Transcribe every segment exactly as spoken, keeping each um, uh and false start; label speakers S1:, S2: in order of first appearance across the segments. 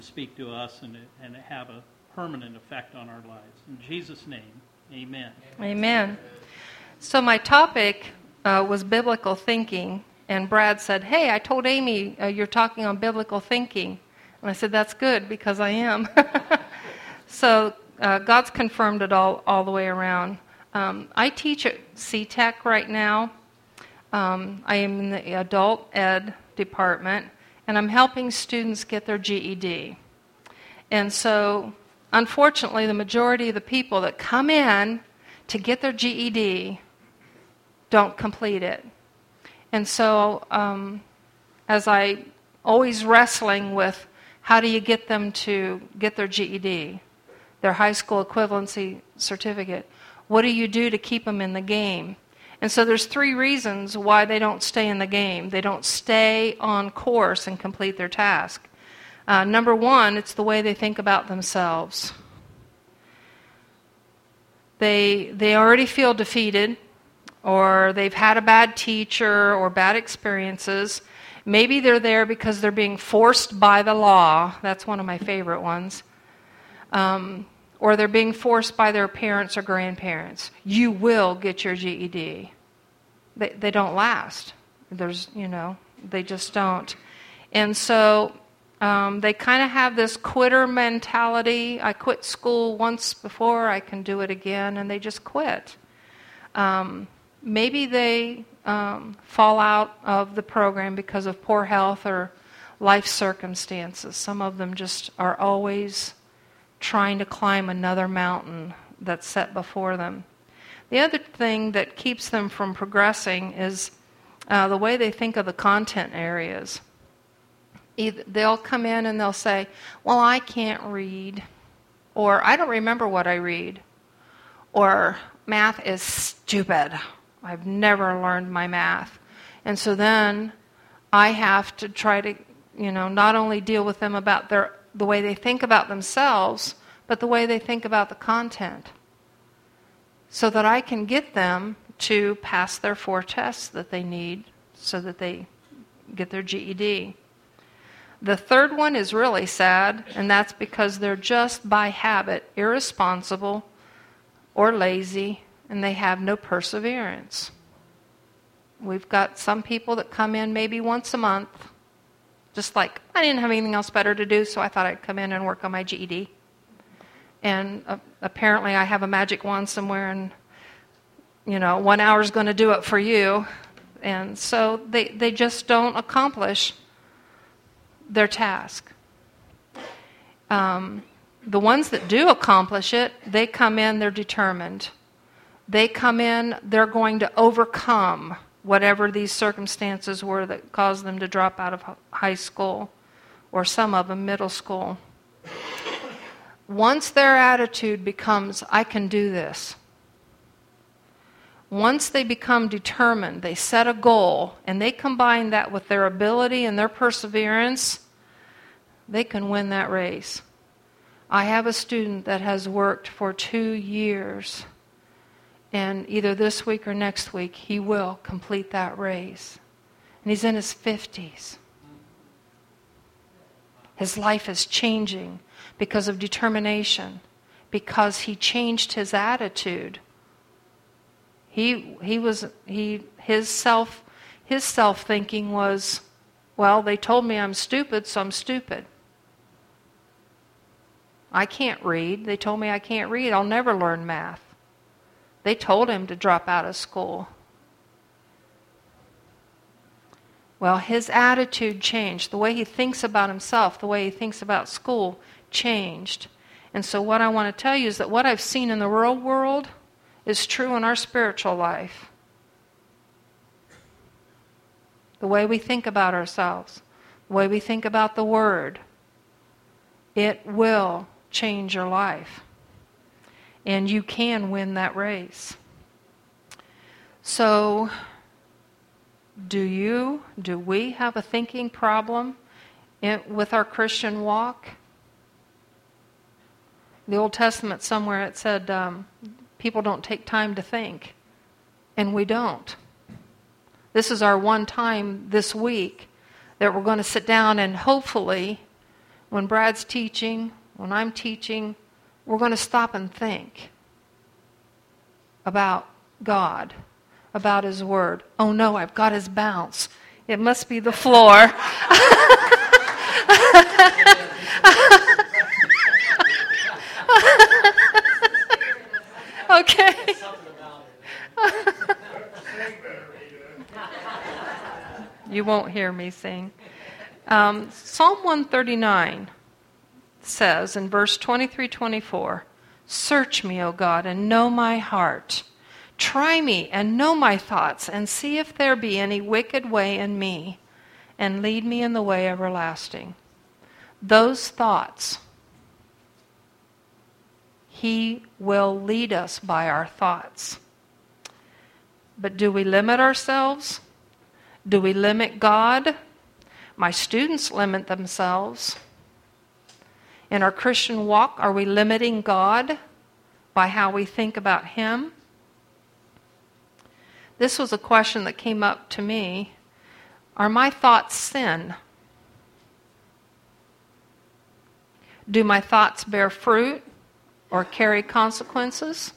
S1: speak to us and, and have a permanent effect on our lives. In Jesus' name, amen.
S2: Amen. So my topic uh, was biblical thinking, and Brad said, hey, I told Amy uh, you're talking on biblical thinking. And I said, that's good, because I am. So uh, God's confirmed it all, all the way around. Um, I teach at C TEC right now. Um, I am in the adult ed department, and I'm helping students get their G E D. And so, unfortunately, the majority of the people that come in to get their G E D don't complete it. And so, um, as I always wrestling with how do you get them to get their G E D, their high school equivalency certificate, what do you do to keep them in the game? And so there's three reasons why they don't stay in the game. They don't stay on course and complete their task. Uh, number one, it's the way they think about themselves. They they already feel defeated, or they've had a bad teacher or bad experiences. Maybe they're there because they're being forced by the law. That's one of my favorite ones. Um, or they're being forced by their parents or grandparents. You will get your G E D. They they don't last. There's, you know, they just don't. And so um, they kind of have this quitter mentality. I quit school once before, I can do it again, and they just quit. Um, maybe they um, fall out of the program because of poor health or life circumstances. Some of them just are always trying to climb another mountain that's set before them. The other thing that keeps them from progressing is uh, the way they think of the content areas. Either they'll come in and they'll say, well, I can't read, or I don't remember what I read, or math is stupid. I've never learned my math. And so then I have to try to, you know, not only deal with them about their the way they think about themselves, but the way they think about the content, so that I can get them to pass their four tests that they need so that they get their G E D. The third one is really sad, and that's because they're just by habit irresponsible or lazy, and they have no perseverance. We've got some people that come in maybe once a month, just like, I didn't have anything else better to do, so I thought I'd come in and work on my G E D. And uh, apparently I have a magic wand somewhere, and, you know, one hour's going to do it for you. And so they, they just don't accomplish their task. Um, the ones that do accomplish it, they come in, they're determined. They come in, they're going to overcome whatever these circumstances were that caused them to drop out of high school, or some of them middle school. Once their attitude becomes, I can do this. Once they become determined, they set a goal, and they combine that with their ability and their perseverance, they can win that race. I have a student that has worked for two years. And either this week or next week, he will complete that race. And he's in his fifties. His life is changing because of determination, because he changed his attitude. He he was he his self his self thinking was, well, they told me I'm stupid, so I'm stupid. I can't read. They told me I can't read. I'll never learn math. They told him to drop out of school. Well, his attitude changed. The way he thinks about himself, the way he thinks about school changed. And so what I want to tell you is that what I've seen in the real world is true in our spiritual life. The way we think about ourselves, the way we think about the Word, it will change your life. And you can win that race. So, do you, do we have a thinking problem in, with our Christian walk? The Old Testament somewhere it said um, people don't take time to think. And we don't. This is our one time this week that we're going to sit down and hopefully when Brad's teaching, when I'm teaching, we're going to stop and think about God, about His Word. Oh no, I've got His bounce. It must be the floor. Okay. You won't hear me sing. Um, Psalm one thirty-nine says in verse twenty-three twenty-four, "Search me, O God, and know my heart. Try me and know my thoughts, and see if there be any wicked way in me, and lead me in the way everlasting." Those thoughts, He will lead us by our thoughts. But do we limit ourselves? Do we limit God? My students limit themselves. In our Christian walk, are we limiting God by how we think about Him? This was a question that came up to me. Are my thoughts sin? Do my thoughts bear fruit or carry consequences?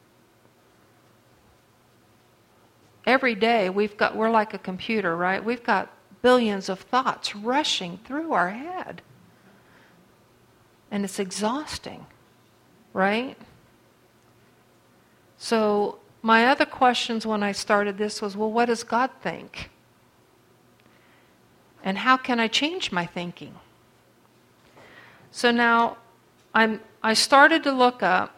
S2: Every day we've got, we're like a computer, right? We've got billions of thoughts rushing through our head. And it's exhausting, right? So my other questions when I started this was, well, what does God think? And how can I change my thinking? So now I'm, I started to look up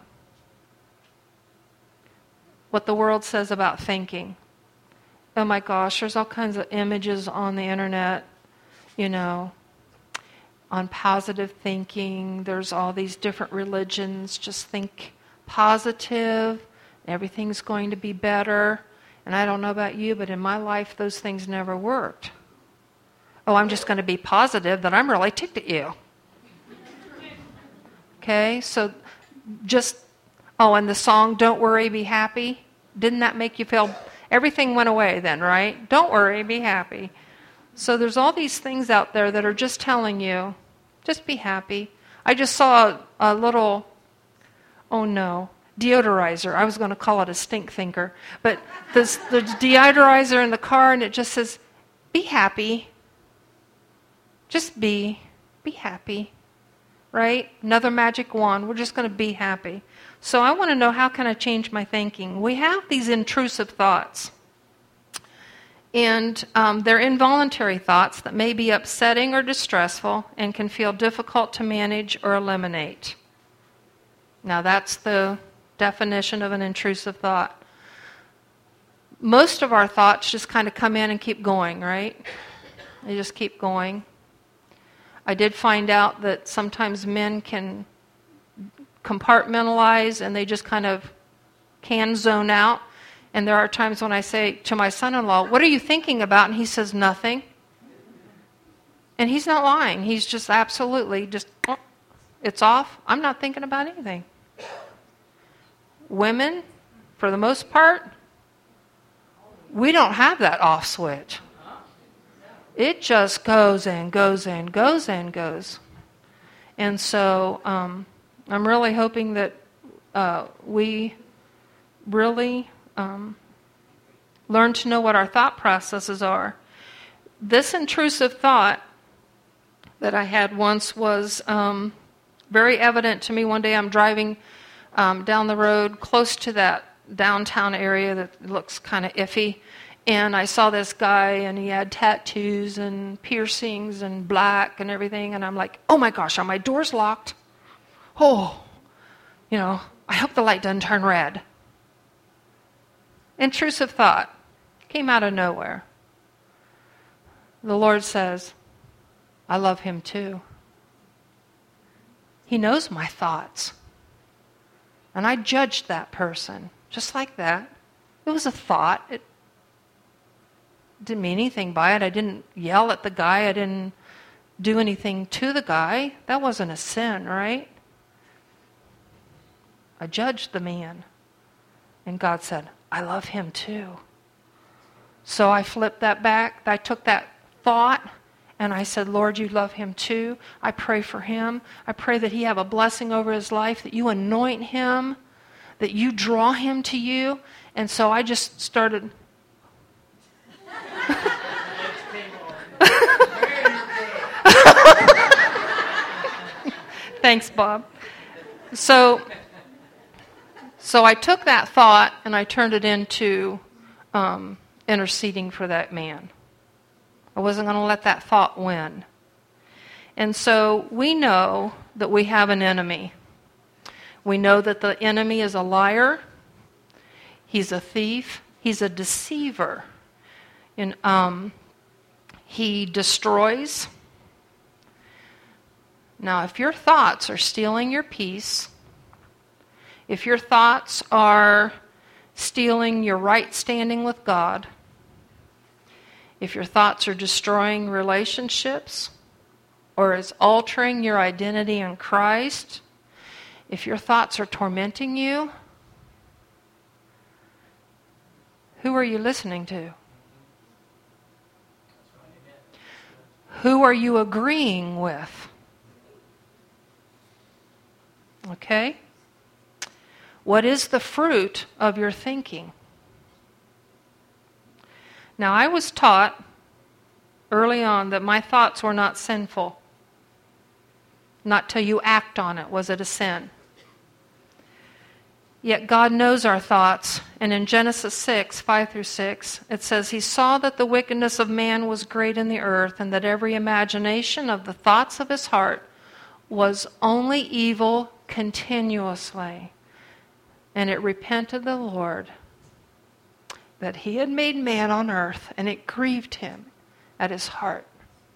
S2: what the world says about thinking. Oh my gosh, there's all kinds of images on the internet, you know, on positive thinking. There's all these different religions. Just think positive. Everything's going to be better. And I don't know about you, but in my life, those things never worked. Oh, I'm just going to be positive that I'm really ticked at you. Okay, so just, oh, and the song, Don't Worry, Be Happy, didn't that make you feel, everything went away then, right? Don't worry, be happy. So there's all these things out there that are just telling you, just be happy. I just saw a, a little, oh no, deodorizer. I was going to call it a stink thinker. But this, the deodorizer in the car, and it just says, be happy. Just be. Be happy. Right? Another magic wand. We're just going to be happy. So I want to know, how can I change my thinking? We have these intrusive thoughts. And um, they're involuntary thoughts that may be upsetting or distressful and can feel difficult to manage or eliminate. Now that's the definition of an intrusive thought. Most of our thoughts just kind of come in and keep going, right? They just keep going. I did find out that sometimes men can compartmentalize and they just kind of can zone out. And there are times when I say to my son-in-law, what are you thinking about? And he says, nothing. And he's not lying. He's just absolutely just, it's off. I'm not thinking about anything. Women, for the most part, we don't have that off switch. It just goes and goes and goes and goes. And so um, I'm really hoping that uh, we really um, learn to know what our thought processes are. This intrusive thought that I had once was um, very evident to me. One day I'm driving um, down the road close to that downtown area that looks kind of iffy. And I saw this guy, and he had tattoos and piercings and black and everything. And I'm like, oh my gosh, are my doors locked? Oh, you know, I hope the light doesn't turn red. Intrusive thought came out of nowhere. The Lord says, I love him too. He knows my thoughts. And I judged that person just like that. It was a thought. It didn't mean anything by it. I didn't yell at the guy. I didn't do anything to the guy. That wasn't a sin, right? I judged the man. And God said, I love him too. So I flipped that back. I took that thought And I said, Lord, you love him too. I pray for him. I pray that he have a blessing over his life, that you anoint him, that you draw him to you. And so I just started... Thanks, Bob. So, so I took that thought and I turned it into um, interceding for that man. I wasn't going to let that thought win. And so we know that we have an enemy. We know that the enemy is a liar. He's a thief. He's a deceiver. And um, he destroys. Now, if your thoughts are stealing your peace, if your thoughts are stealing your right standing with God, if your thoughts are destroying relationships, or is altering your identity in Christ, if your thoughts are tormenting you, who are you listening to? Who are you agreeing with? Okay? What is the fruit of your thinking? Now, I was taught early on that my thoughts were not sinful. Not till you act on it was it a sin. Yet God knows our thoughts, and in Genesis six, five through six, it says, He saw that the wickedness of man was great in the earth, and that every imagination of the thoughts of his heart was only evil continuously. And it repented the Lord that he had made man on earth, and it grieved him at his heart.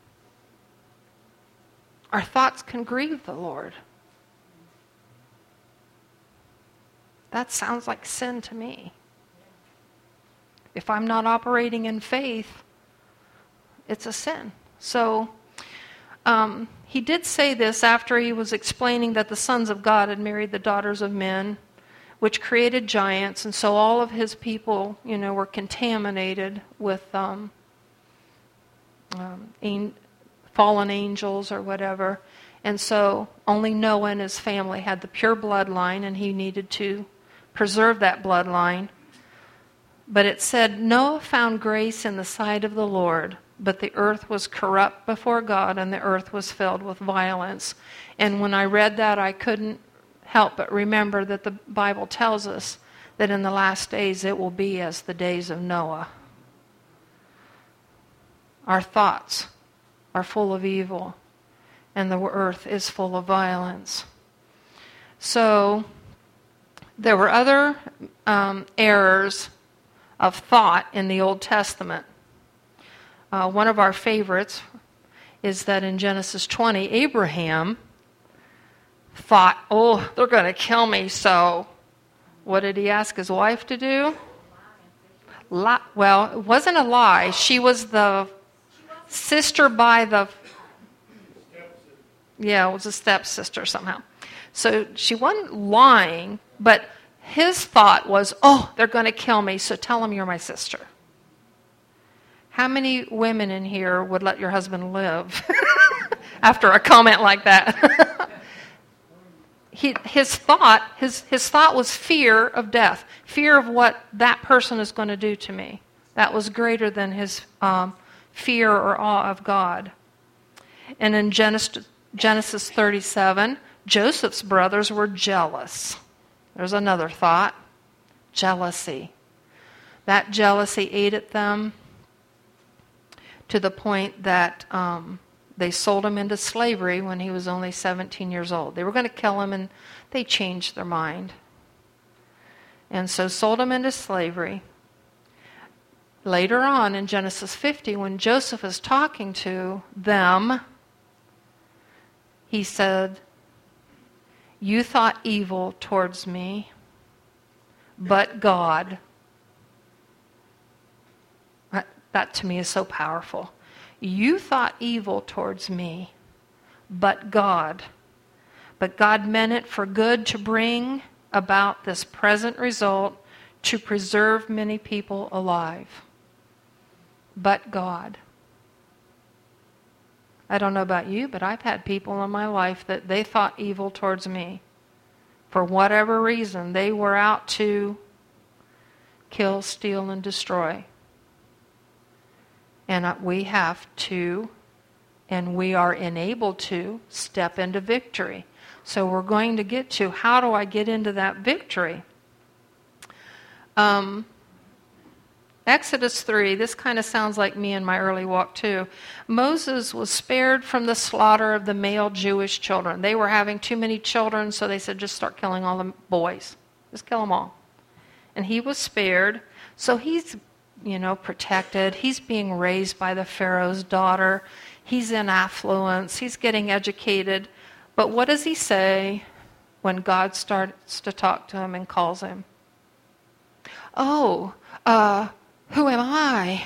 S2: Our thoughts can grieve the Lord. That sounds like sin to me. If I'm not operating in faith, it's a sin. So, um, he did say this after he was explaining that the sons of God had married the daughters of men, which created giants, and so all of his people, you know, were contaminated with um, um, an- fallen angels or whatever. And so only Noah and his family had the pure bloodline, and he needed to preserve that bloodline. But it said, Noah found grace in the sight of the Lord, but the earth was corrupt before God, and the earth was filled with violence. And when I read that, I couldn't help but remember that the Bible tells us that in the last days it will be as the days of Noah. Our thoughts are full of evil, and the earth is full of violence. So there were other um, errors of thought in the Old Testament. Uh, one of our favorites is that in Genesis twenty, Abraham thought, oh, they're going to kill me, so what did he ask his wife to do? Lie. Well, it wasn't a lie. She was the sister by the... Yeah, it was a stepsister somehow. So she wasn't lying, but his thought was, oh, they're going to kill me, so tell them you're my sister. How many women in here would let your husband live after a comment like that? he, his thought, his, his thought was fear of death, fear of what that person is going to do to me. That was greater than his um, fear or awe of God. And in Genesis, Genesis thirty-seven, Joseph's brothers were jealous. There's another thought. Jealousy. That jealousy ate at them to the point that um, they sold him into slavery when he was only seventeen years old. They were going to kill him, and they changed their mind. And so sold him into slavery. Later on in Genesis fifty, when Joseph is talking to them, he said, you thought evil towards me, but God. That, that to me is so powerful. You thought evil towards me, but God. But God meant it for good to bring about this present result, to preserve many people alive. But God. I don't know about you, but I've had people in my life that they thought evil towards me. For whatever reason, they were out to kill, steal, and destroy. And we have to, and we are enabled to, step into victory. So we're going to get to, how do I get into that victory? Um, Exodus three, this kind of sounds like me in my early walk too. Moses was spared from the slaughter of the male Jewish children. They were having too many children, so they said, just start killing all the boys. Just kill them all. And he was spared. So he's, you know, protected. He's being raised by the Pharaoh's daughter. He's in affluence. He's getting educated. But what does he say when God starts to talk to him and calls him? Oh, uh... who am I?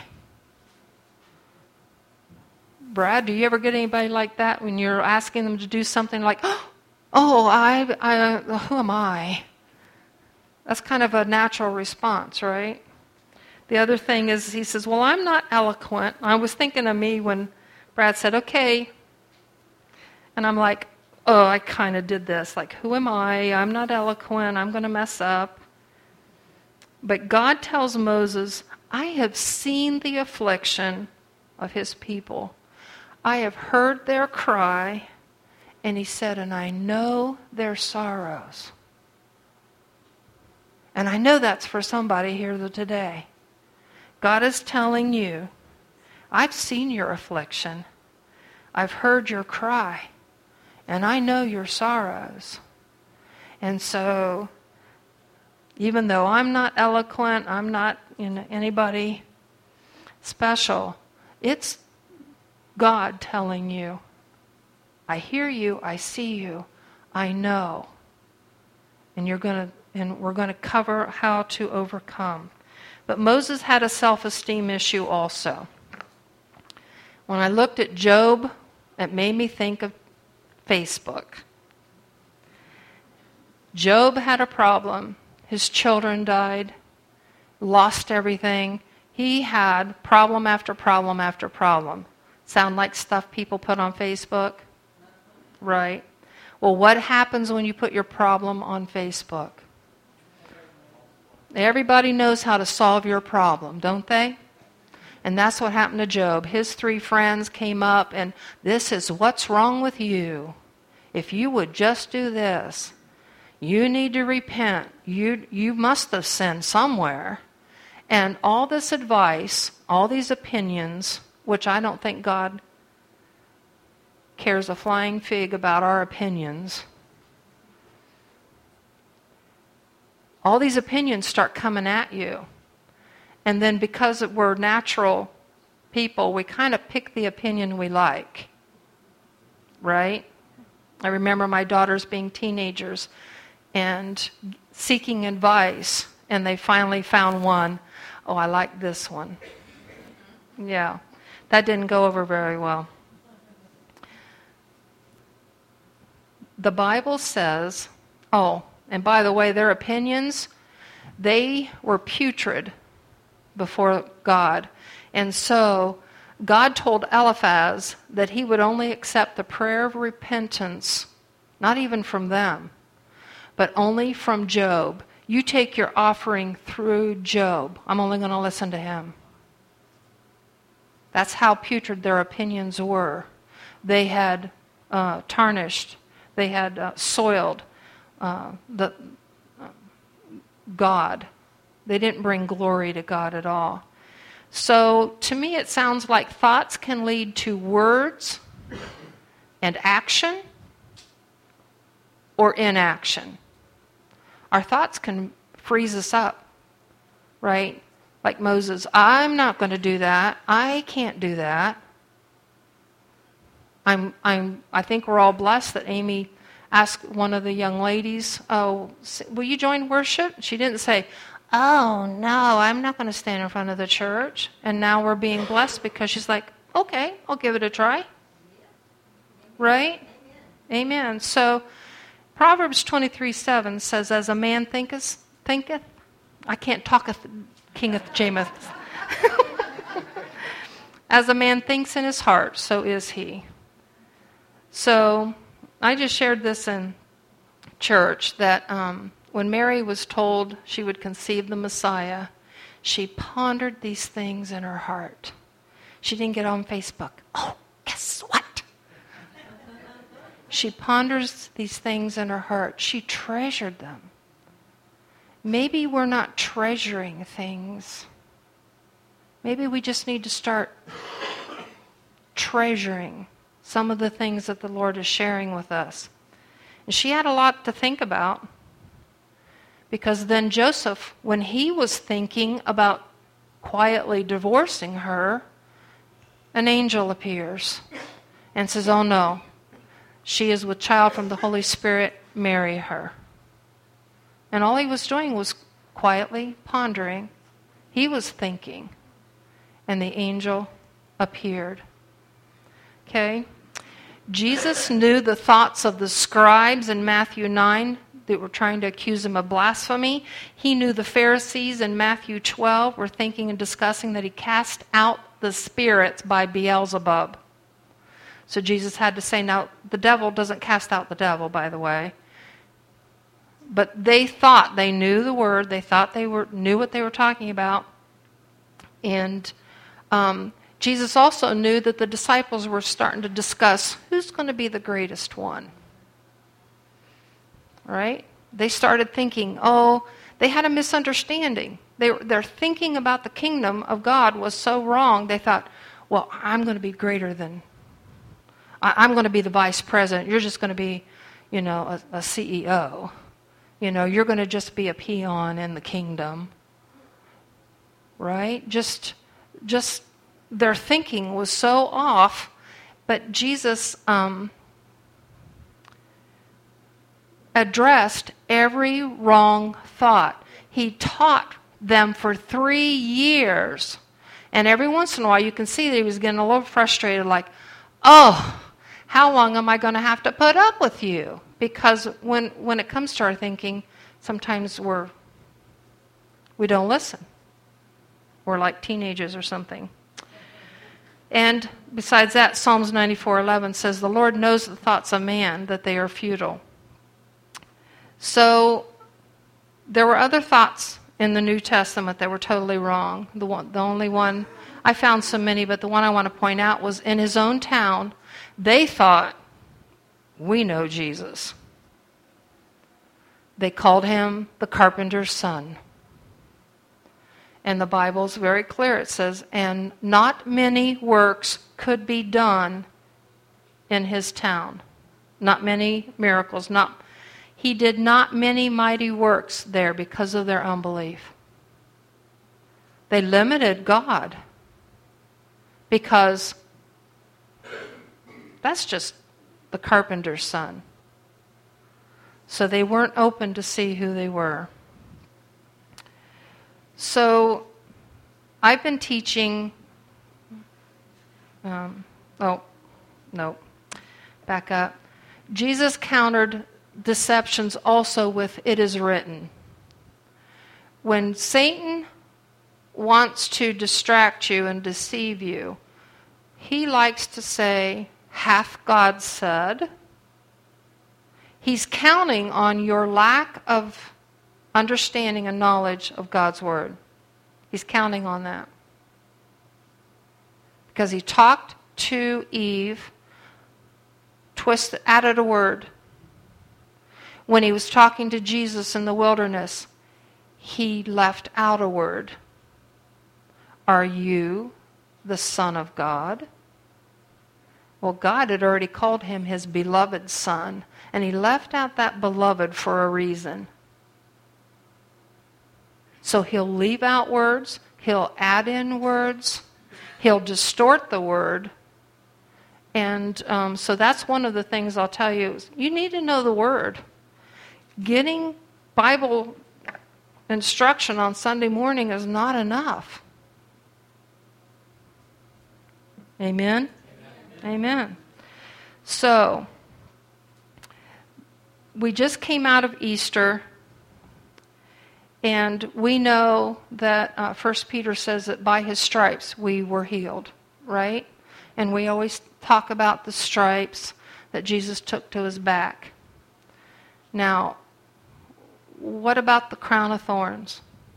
S2: Brad, do you ever get anybody like that when you're asking them to do something like, oh, I, I, who am I? That's kind of a natural response, right? The other thing is, he says, well, I'm not eloquent. I was thinking of me when Brad said, okay. And I'm like, oh, I kind of did this. Like, who am I? I'm not eloquent. I'm going to mess up. But God tells Moses, I have seen the affliction of his people. I have heard their cry, and he said, and I know their sorrows. And I know that's for somebody here today. God is telling you, I've seen your affliction. I've heard your cry, and I know your sorrows. And so, even though I'm not eloquent, I'm not you know, anybody special, it's God telling you, I hear you, I see you, I know. And you're going to, and we're going to cover how to overcome. But Moses had a self-esteem issue also. When I looked at Job, it made me think of Facebook. Job had a problem. His children died, lost everything. He had problem after problem after problem. Sound like stuff people put on Facebook? Right. Well, what happens when you put your problem on Facebook? Everybody knows how to solve your problem, don't they? And that's what happened to Job. His three friends came up and, this is what's wrong with you. If you would just do this, you need to repent. You, you must have sinned somewhere. And all this advice, all these opinions, which I don't think God cares a flying fig about our opinions. All these opinions start coming at you. And then because we're natural people, we kind of pick the opinion we like. Right? I remember my daughters being teenagers and seeking advice, and they finally found one. Oh, I like this one. Yeah, that didn't go over very well. The Bible says, oh, and by the way, their opinions, they were putrid before God. And so God told Eliphaz that he would only accept the prayer of repentance, not even from them, but only from Job. You take your offering through Job. I'm only going to listen to him. That's how putrid their opinions were. They had uh, tarnished, they had uh, soiled uh, the uh, God. They didn't bring glory to God at all. So to me it sounds like thoughts can lead to words and action or inaction. Our thoughts can freeze us up, right? Like Moses, I'm not going to do that. I can't do that. I'm, I'm, I think we're all blessed that Amy asked one of the young ladies, oh, will you join worship? She didn't say, oh, no, I'm not going to stand in front of the church. And now we're being blessed because she's like, okay, I'll give it a try. Right? Amen. Amen. So Proverbs twenty-three seven says, as a man thinketh, thinketh, I can't talketh, kingeth, jameth. As a man thinks in his heart, so is he. So I just shared this in church, that um, when Mary was told she would conceive the Messiah, she pondered these things in her heart. She didn't get on Facebook. Oh, guess what? She ponders these things in her heart. She treasured them. Maybe we're not treasuring things. Maybe we just need to start treasuring some of the things that the Lord is sharing with us. And she had a lot to think about, because then Joseph, when he was thinking about quietly divorcing her, an angel appears and says, oh no, she is with child from the Holy Spirit, marry her. And all he was doing was quietly pondering. He was thinking. And the angel appeared. Okay? Jesus knew the thoughts of the scribes in Matthew nine that were trying to accuse him of blasphemy. He knew the Pharisees in Matthew twelve were thinking and discussing that he cast out the spirits by Beelzebub. So Jesus had to say, now, the devil doesn't cast out the devil, by the way. But they thought they knew the word. They thought they were knew what they were talking about. And um, Jesus also knew that the disciples were starting to discuss who's going to be the greatest one. Right? They started thinking, oh, they had a misunderstanding. They, their thinking about the kingdom of God was so wrong. They thought, well, I'm going to be greater than, I, I'm going to be the vice president. You're just going to be, you know, a, a C E O. You know, you're going to just be a peon in the kingdom. Right? Just, just their thinking was so off. But Jesus um, addressed every wrong thought. He taught them for three years. And every once in a while you can see that he was getting a little frustrated, like, oh, how long am I going to have to put up with you? Because when, when it comes to our thinking, sometimes we're, we don't listen. We're like teenagers or something. And besides that, Psalms ninety-four eleven says, the Lord knows the thoughts of man, that they are futile. So there were other thoughts in the New Testament that were totally wrong. The one, the only one, I found so many, but the one I want to point out was in his own town, they thought, we know Jesus. They called him the carpenter's son. And the Bible's very clear. It says, and not many works could be done in his town. Not many miracles. Not, he did not many mighty works there because of their unbelief. They limited God because that's just the carpenter's son. So they weren't open to see who they were. So I've been teaching, um, oh, no, back up. Jesus countered deceptions also with, it is written. When Satan wants to distract you and deceive you, he likes to say, hath God said? He's counting on your lack of understanding and knowledge of God's word. He's counting on that. Because he talked to Eve, twisted, added a word. When he was talking to Jesus in the wilderness, he left out a word. Are you the Son of God? Well, God had already called him his beloved son, and he left out that beloved for a reason. So he'll leave out words, he'll add in words, he'll distort the word. And um, so that's one of the things I'll tell you. Is you need to know the word. Getting Bible instruction on Sunday morning is not enough. Amen? Amen. Amen. So, we just came out of Easter. And we know that uh, First Peter says that by his stripes we were healed, right? And we always talk about the stripes, that Jesus took to his back. Now, what about the crown of thorns?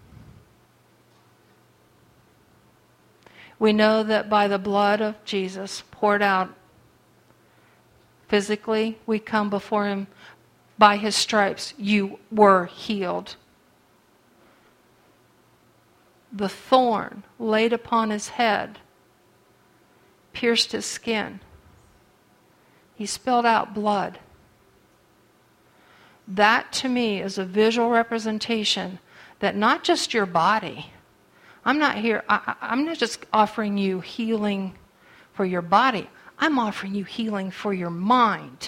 S2: We know that by the blood of Jesus poured out physically, we come before him. By his stripes, you were healed. The thorn laid upon his head pierced his skin. He spilled out blood. That to me is a visual representation that not just your body, I'm not here, I, I'm not just offering you healing for your body, I'm offering you healing for your mind.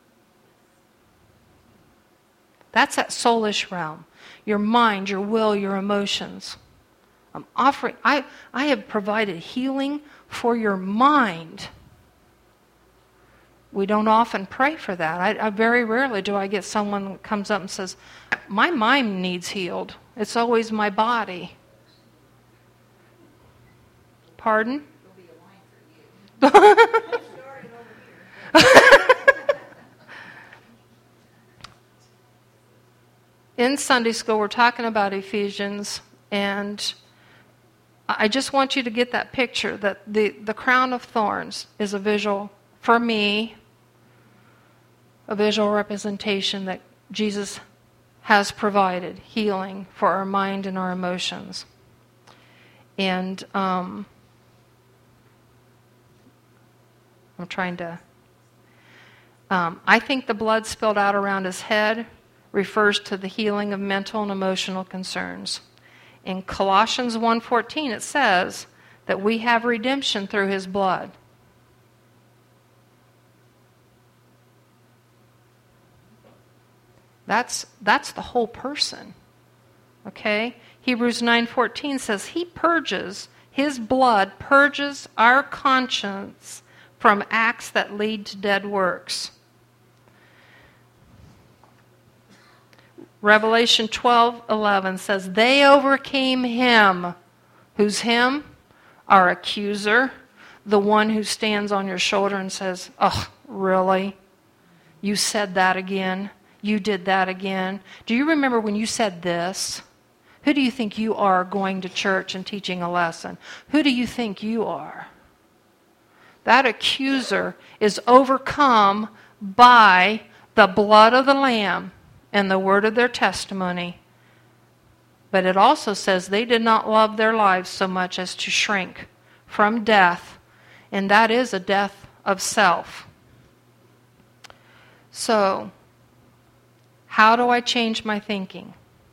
S2: That's that soulish realm. Your mind, your will, your emotions. I'm offering, I, I have provided healing for your mind. We don't often pray for that. I, I very rarely do I get someone that comes up and says, my mind needs healed. It's always my body. Pardon? There'll be a line for you. In Sunday school, we're talking about Ephesians, and I just want you to get that picture that the, the crown of thorns is a visual, for me, a visual representation that Jesus has provided healing for our mind and our emotions. And um, I'm trying to... Um, I think the blood spilled out around his head refers to the healing of mental and emotional concerns. In Colossians one fourteen, it says that we have redemption through his blood. That's, that's the whole person. Okay? Hebrews nine fourteen says he purges, his blood purges our conscience from acts that lead to dead works. Revelation twelve eleven says, they overcame him. Who's him? Our accuser, the one who stands on your shoulder and says, oh, really? You said that again? You did that again? Do you remember when you said this? Who do you think you are going to church and teaching a lesson? Who do you think you are? That accuser is overcome by the blood of the Lamb and the word of their testimony. But it also says they did not love their lives so much as to shrink from death, and that is a death of self. So, how do I change my thinking?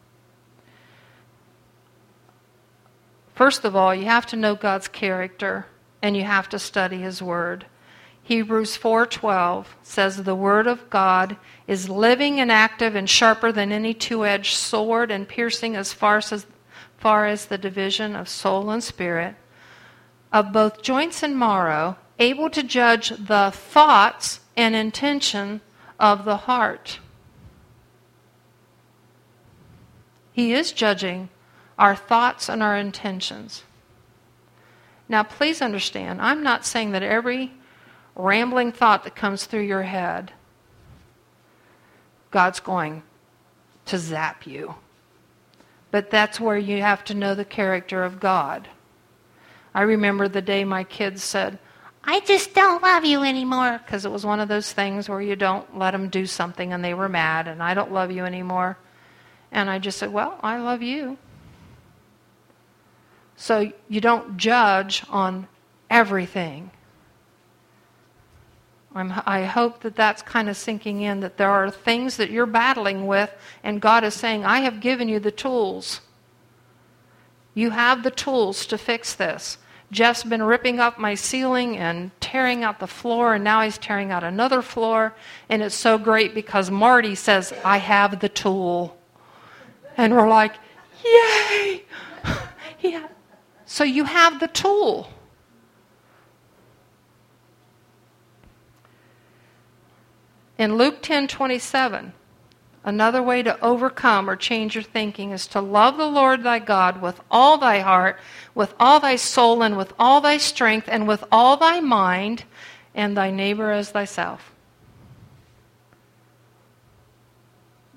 S2: First of all, you have to know God's character, and you have to study his word. Hebrews four twelve says the word of God is living and active and sharper than any two-edged sword and piercing as far as, far as the division of soul and spirit, of both joints and marrow, able to judge the thoughts and intention of the heart. He is judging our thoughts and our intentions. Now, please understand, I'm not saying that every rambling thought that comes through your head, God's going to zap you. But that's where you have to know the character of God. I remember the day my kids said, I just don't love you anymore, because it was one of those things where you don't let them do something and they were mad, and I don't love you anymore. And I just said, well, I love you. So you don't judge on everything. I'm, I hope that that's kind of sinking in, that there are things that you're battling with, and God is saying, I have given you the tools. You have the tools to fix this. Jeff's been ripping up my ceiling and tearing out the floor, and now he's tearing out another floor, and it's so great because Marty says, I have the tool. And we're like, yay! Yeah. So you have the tool. In Luke ten twenty-seven, another way to overcome or change your thinking is to love the Lord thy God with all thy heart, with all thy soul, and with all thy strength, and with all thy mind, and thy neighbor as thyself.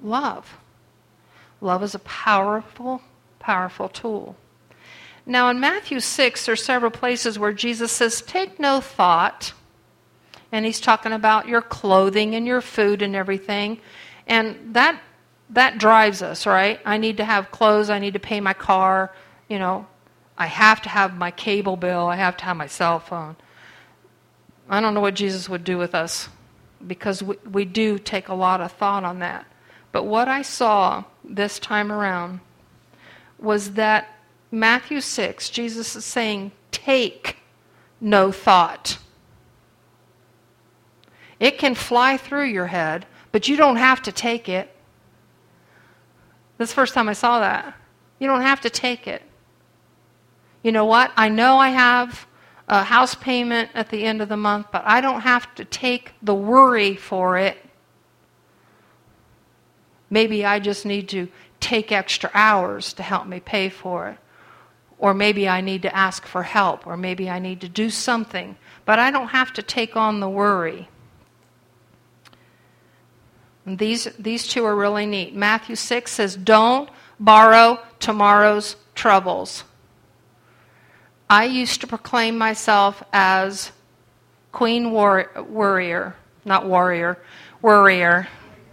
S2: Love. Love is a powerful, powerful tool. Now in Matthew six, there's several places where Jesus says, take no thought. And he's talking about your clothing and your food and everything. And that that drives us, right? I need to have clothes. I need to pay my car. You know, I have to have my cable bill. I have to have my cell phone. I don't know what Jesus would do with us, because we, we do take a lot of thought on that. But what I saw this time around was that Matthew six, Jesus is saying, take no thought. It can fly through your head, but you don't have to take it. This is the first time I saw that. You don't have to take it. You know what? I know I have a house payment at the end of the month, but I don't have to take the worry for it. Maybe I just need to take extra hours to help me pay for it. Or maybe I need to ask for help, or maybe I need to do something. But I don't have to take on the worry. And these, these two are really neat. Matthew six says, don't borrow tomorrow's troubles. I used to proclaim myself as Queen war- Worrier, not warrior, worrier.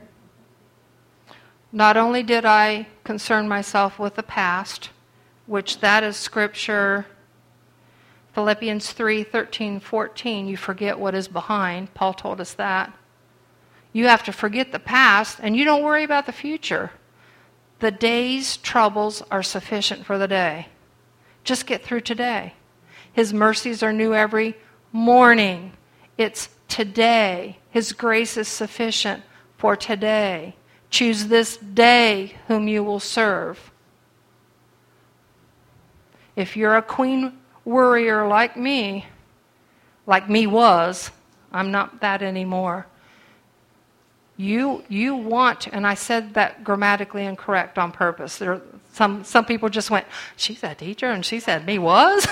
S2: Not only did I concern myself with the past, which that is Scripture, Philippians three, thirteen, fourteen, you forget what is behind. Paul told us that. You have to forget the past, and you don't worry about the future. The day's troubles are sufficient for the day. Just get through today. His mercies are new every morning. It's today. His grace is sufficient for today. Choose this day whom you will serve. If you're a queen worrier like me, like me was, I'm not that anymore. You you want, and I said that grammatically incorrect on purpose. There, some some people just went, she's a teacher, and she said me was.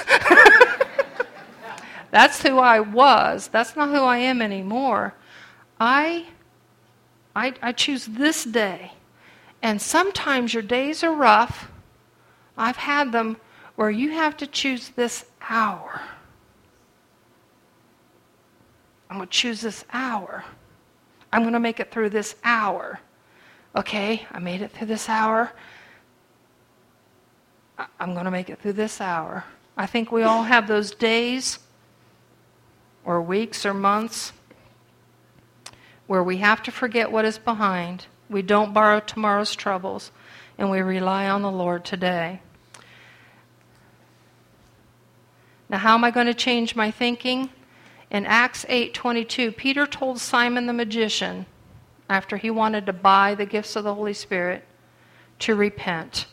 S2: That's who I was. That's not who I am anymore. I, I I choose this day, and sometimes your days are rough. I've had them where you have to choose this hour. I'm going to choose this hour. I'm going to make it through this hour. Okay, I made it through this hour. I'm going to make it through this hour. I think we all have those days or weeks or months where we have to forget what is behind. We don't borrow tomorrow's troubles, and we rely on the Lord today. Now, how am I going to change my thinking? In Acts eight twenty-two, Peter told Simon the magician, after he wanted to buy the gifts of the Holy Spirit, to repent.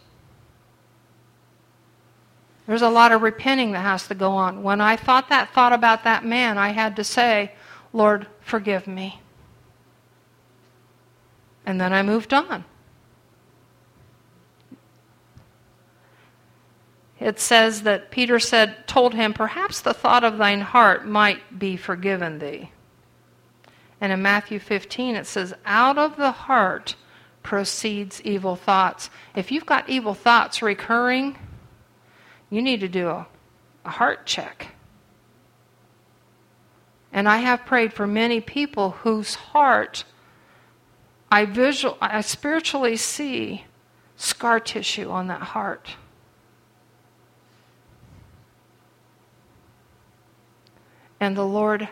S2: There's a lot of repenting that has to go on. When I thought that thought about that man, I had to say, Lord, forgive me. And then I moved on. It says that Peter said, told him, perhaps the thought of thine heart might be forgiven thee. And in Matthew fifteen it says, out of the heart proceeds evil thoughts. If you've got evil thoughts recurring, you need to do a, a heart check. And I have prayed for many people whose heart, I visual, I spiritually see scar tissue on that heart. And the Lord,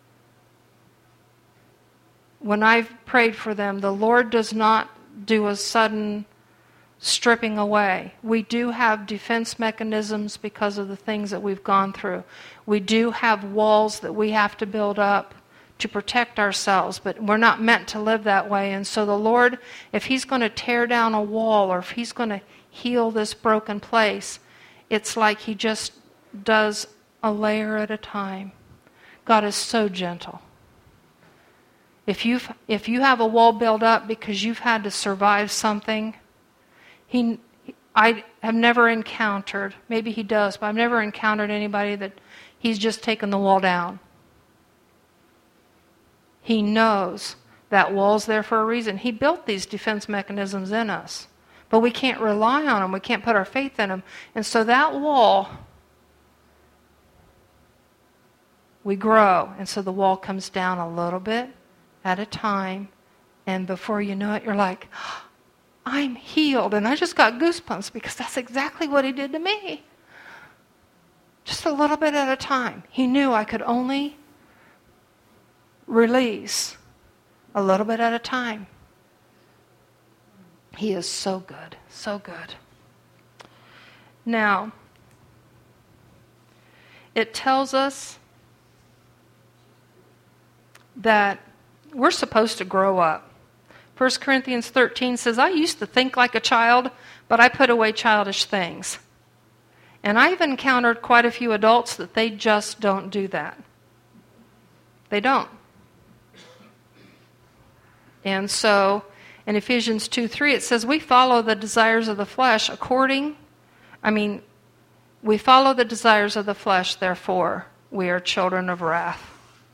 S2: when I've prayed for them, the Lord does not do a sudden stripping away. We do have defense mechanisms because of the things that we've gone through. We do have walls that we have to build up to protect ourselves, but we're not meant to live that way. And so the Lord, if He's going to tear down a wall or if He's going to heal this broken place, it's like He just does a layer at a time. God is so gentle. If you've if you have a wall built up because you've had to survive something, he I have never encountered, maybe He does, but I've never encountered anybody that He's just taken the wall down. He knows That wall's there for a reason. He built these defense mechanisms in us. But we can't rely on them. We can't put our faith in them. And so that wall, we grow. And so the wall comes down a little bit at a time. And before you know it, you're like, I'm healed. And I just got goosebumps because that's exactly what he did to me. Just a little bit at a time. He knew I could only release a little bit at a time. He is so good, so good. Now, it tells us that we're supposed to grow up. First Corinthians thirteen says, I used to think like a child, but I put away childish things. And I've encountered quite a few adults that they just don't do that. They don't. And so, in Ephesians two three, it says, we follow the desires of the flesh according, I mean, we follow the desires of the flesh, therefore, we are children of wrath.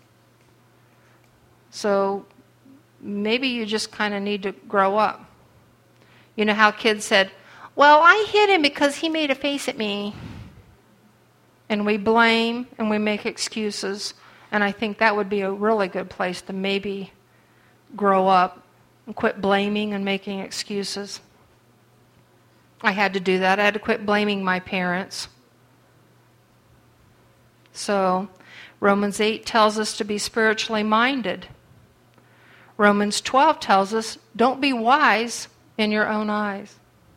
S2: So, maybe you just kind of need to grow up. You know how kids said, well, I hit him because he made a face at me. And we blame and we make excuses. And I think that would be a really good place to maybe grow up and quit blaming and making excuses. I had to do that. I had to quit blaming my parents. So, Romans eight tells us to be spiritually minded. Romans twelve tells us, don't be wise in your own eyes.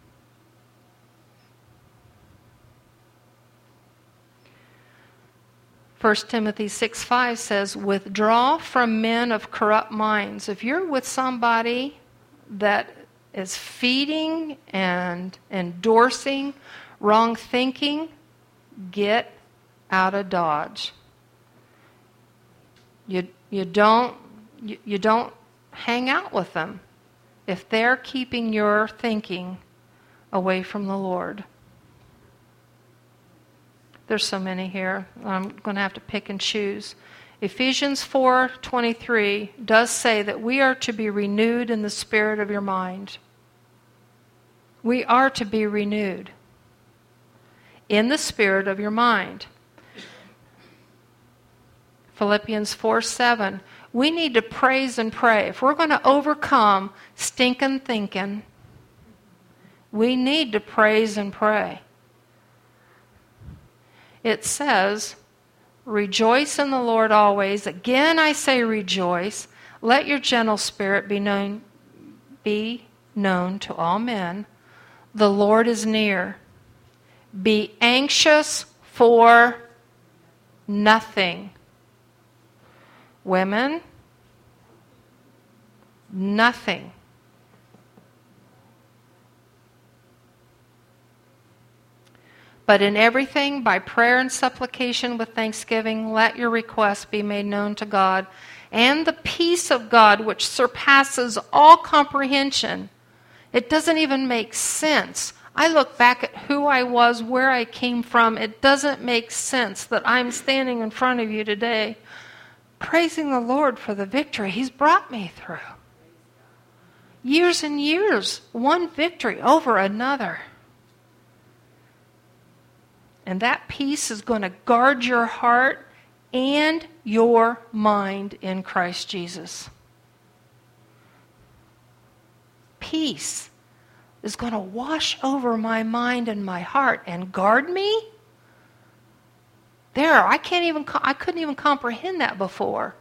S2: First Timothy six five says, withdraw from men of corrupt minds. If you're with somebody that is feeding and endorsing wrong thinking, get out of Dodge. You you don't you, you don't hang out with them if they're keeping your thinking away from the Lord. There's so many here. I'm going to have to pick and choose. Ephesians four twenty-three does say that we are to be renewed in the spirit of your mind. We are to be renewed in the spirit of your mind. Philippians four seven, we need to praise and pray. If we're going to overcome stinking thinking, we need to praise and pray. It says, rejoice in the Lord always. Again I say rejoice. Let your gentle spirit be known, be known to all men. The Lord is near. Be anxious for nothing. Women, nothing. But in everything, by prayer and supplication with thanksgiving, let your requests be made known to God. And the peace of God, which surpasses all comprehension. It doesn't even make sense. I look back at who I was, where I came from. It doesn't make sense that I'm standing in front of you today, praising the Lord for the victory He's brought me through. Years and years, one victory over another. And that peace is going to guard your heart and your mind in Christ Jesus. Peace is going to wash over my mind and my heart and guard me. There, I can't even, I couldn't even comprehend that before.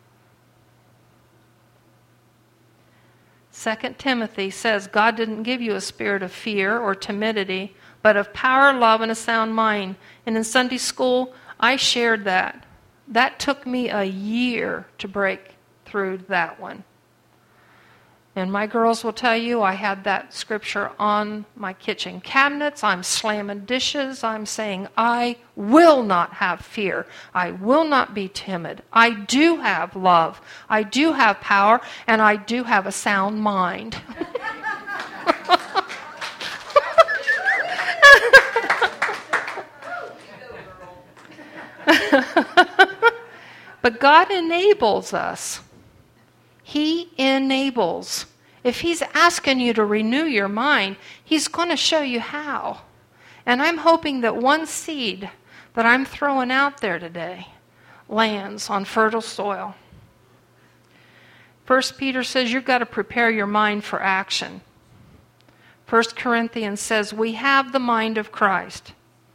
S2: Second Timothy says, God didn't give you a spirit of fear or timidity, but of power, love, and a sound mind. And in Sunday school, I shared that. That took me a year to break through that one. And my girls will tell you, I had that scripture on my kitchen cabinets. I'm slamming dishes. I'm saying, I will not have fear. I will not be timid. I do have love. I do have power. And I do have a sound mind. But God enables us. He enables. If He's asking you to renew your mind, He's going to show you how. And I'm hoping that one seed that I'm throwing out there today lands on fertile soil. First Peter says you've got to prepare your mind for action. First Corinthians says we have the mind of Christ.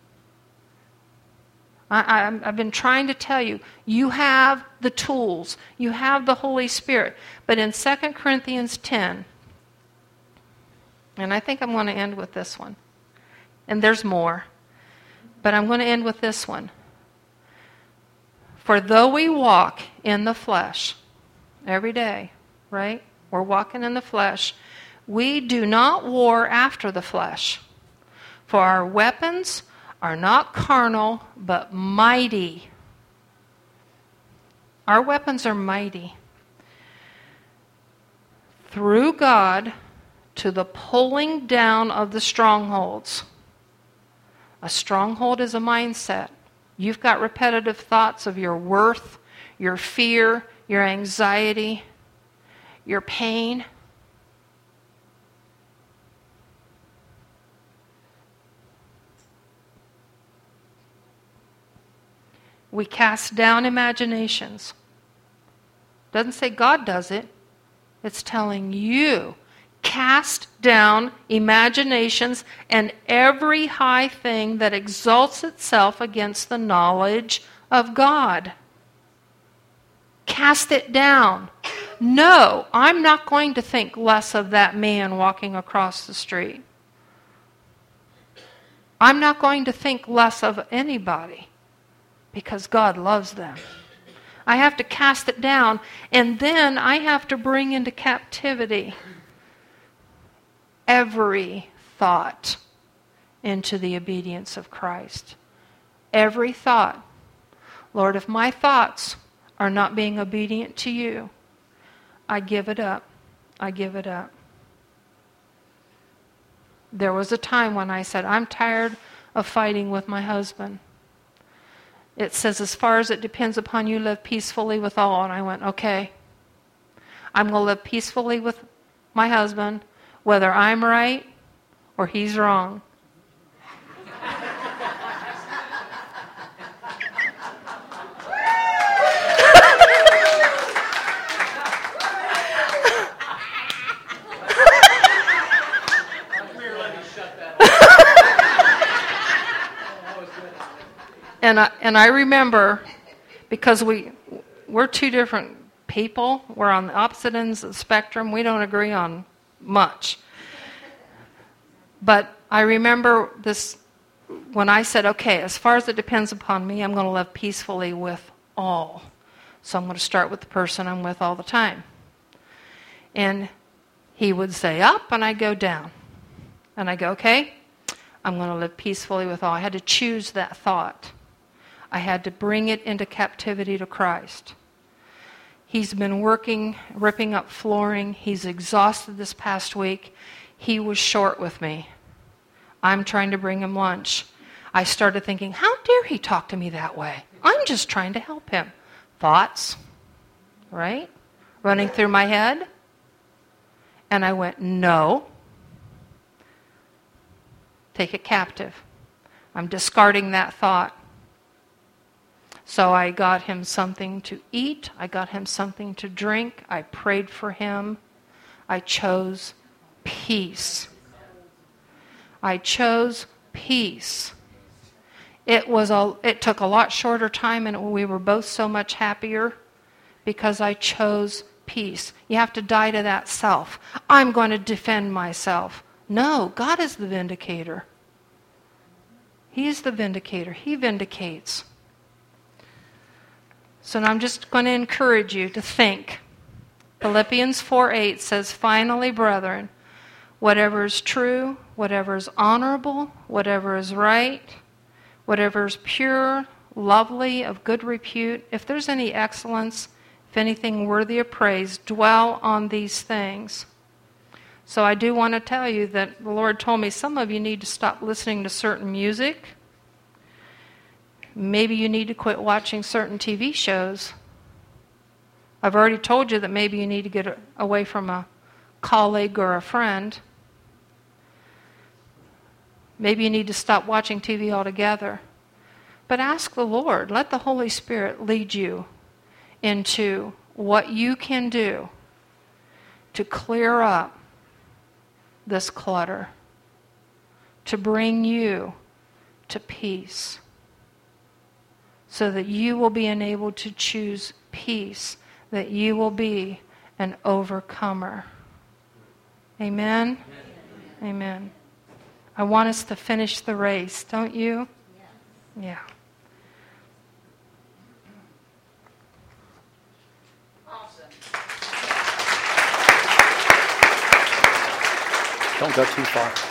S2: I, I, I've been trying to tell you, you have the tools. You have the Holy Spirit. But in Second Corinthians ten, and I think I'm going to end with this one. And there's more. But I'm going to end with this one. For though we walk in the flesh every day, right? We're walking in the flesh. We do not war after the flesh. For our weapons are not carnal, but mighty. Our weapons are mighty. Through God to the pulling down of the strongholds. A stronghold is a mindset. You've got repetitive thoughts of your worth, your fear, your anxiety, your pain. We cast down imaginations. Doesn't say God does it. It's telling you. Cast down imaginations and every high thing that exalts itself against the knowledge of God. Cast it down. No, I'm not going to think less of that man walking across the street. I'm not going to think less of anybody because God loves them. I have to cast it down, and then I have to bring into captivity every thought into the obedience of Christ. Every thought. Lord, if my thoughts are not being obedient to you, I give it up. I give it up. There was a time when I said, I'm tired of fighting with my husband. It says, as far as it depends upon you, live peacefully with all. And I went, okay. I'm going to live peacefully with my husband, whether I'm right or he's wrong. And I, and I remember, because we, we're two different people. We're on the opposite ends of the spectrum. We don't agree on much. But I remember this, when I said, okay, as far as it depends upon me, I'm going to live peacefully with all. So I'm going to start with the person I'm with all the time. And he would say up, and I'd go down. And I go, okay, I'm going to live peacefully with all. I had to choose that thought. I had to bring it into captivity to Christ. He's been working, ripping up flooring. He's exhausted this past week. He was short with me. I'm trying to bring him lunch. I started thinking, how dare he talk to me that way? I'm just trying to help him. Thoughts, right? Running through my head. And I went, no. Take it captive. I'm discarding that thought. So I got him something to eat. I got him something to drink. I prayed for him. I chose peace. I chose peace. It was a, it took a lot shorter time, and we were both so much happier because I chose peace. You have to die to that self. I'm going to defend myself. No, God is the vindicator. He is the vindicator. He vindicates. So now I'm just going to encourage you to think. Philippians four eight says, finally, brethren, whatever is true, whatever is honorable, whatever is right, whatever is pure, lovely, of good repute, if there's any excellence, if anything worthy of praise, dwell on these things. So I do want to tell you that the Lord told me some of you need to stop listening to certain music. Maybe you need to quit watching certain T V shows I've already told you that maybe you need to get away from a colleague or a friend. Maybe you need to stop watching T V altogether. But ask the Lord. Let the Holy Spirit lead you into what you can do to clear up this clutter, to bring you to peace, so that you will be enabled to choose peace, that you will be an overcomer. Amen? Amen. Amen. I want us to finish the race, don't you? Yeah.
S3: Awesome.
S4: Don't go too far.